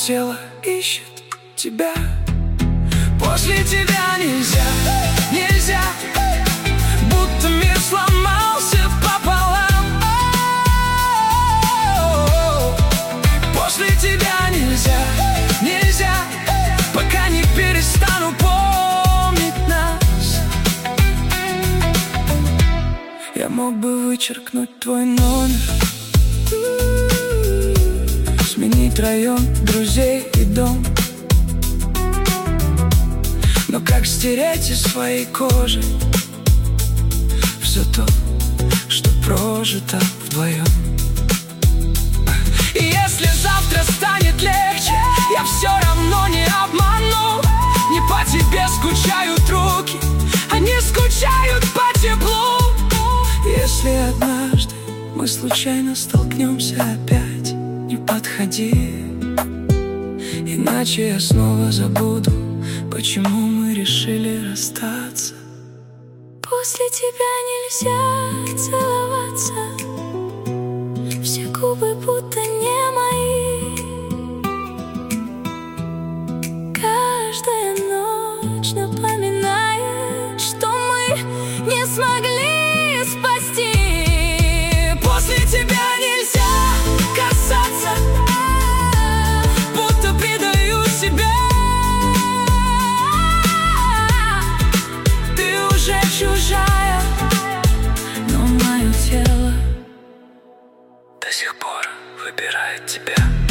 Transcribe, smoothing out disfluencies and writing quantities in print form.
тело ищет тебя. После тебя нельзя, нельзя, будто мир сломался пополам. После тебя нельзя, нельзя, пока не перестану помнить нас. Я мог бы вычеркнуть твой номер, сменить район, друзей и дом, но как стереть из своей кожи все то, что прожито вдвоем? И если завтра станет легче, я все равно не обману. Не по тебе скучают руки, они скучают по теплу. Если однажды мы случайно столкнемся опять, не подходи, иначе я снова забуду, почему мы решили расстаться. После тебя нельзя целоваться, все губы будто не мои. Каждая ночь напоминает, что мы не смогли спасти. После тебя нельзя касаться, будто предаю себя. Ты уже чужая, но мое тело до сих пор выбирает тебя.